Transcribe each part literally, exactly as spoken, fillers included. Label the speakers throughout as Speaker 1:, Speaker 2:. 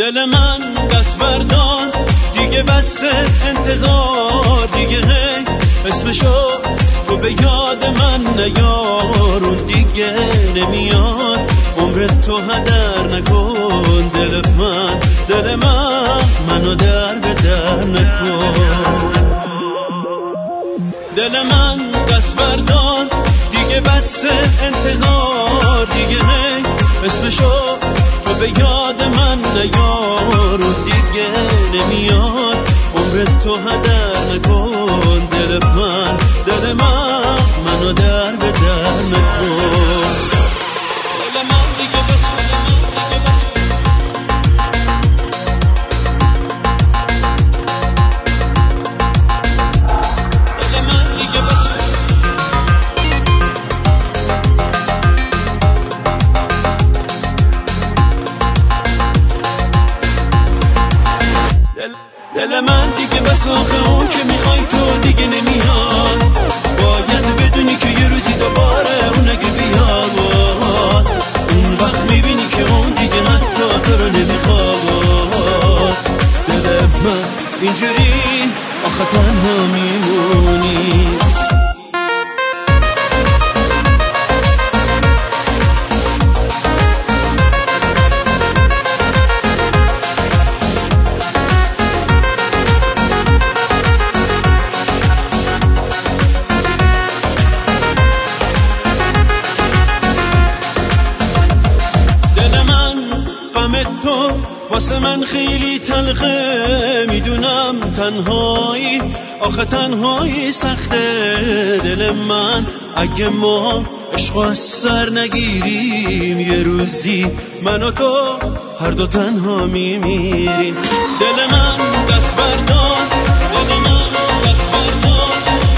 Speaker 1: دل من دست بردار دیگه بس انتظار دیگه هی اسمشو تو به یاد من نیار اون دیگه نمیاد عمر تو هدر نکن دل من دل من منو در به در نکن دل من دست بردار دیگه بس انتظار دیگه هی اسمشو تو به یاد من نیار اون دیگه نمیاد عمر تو هدر نکن دل من دل من منو در به در نکن دل من دیگه بس دل من دیگه بس دل من دیگه بس آخه اون که میخوای تو دیگه نمیاد باید بدونی که یه روزی دوباره اون اگه بیاد اون وقت میبینی که اون دیگه حتی تو رو نمیخواد دل من اینجوری آخه تنها میمونی تو واسه من خیلی تلخه میدونم تنهایی آخه تنهایی سخته دل من اگه ما عشق از سر نگیریم یه روزی من و تو هر دو تنها میمیریم دل من دست بردار دل من دست بردار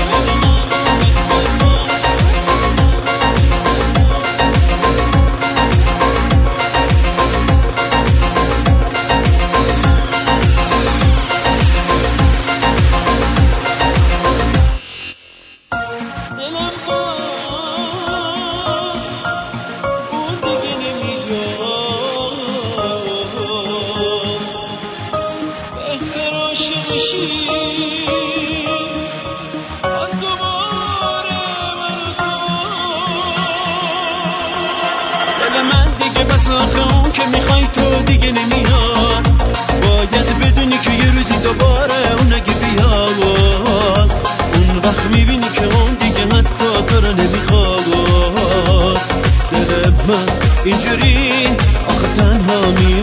Speaker 1: دل من دیگه بس آخه اون که میخوای تو دیگه نمیاد باید بدونی که یه روزی دوباره اون اگه بیاد اون وقت میبینی که اون دیگه حتی تو رو نمیخواد دل من اینجوری آخه تنها می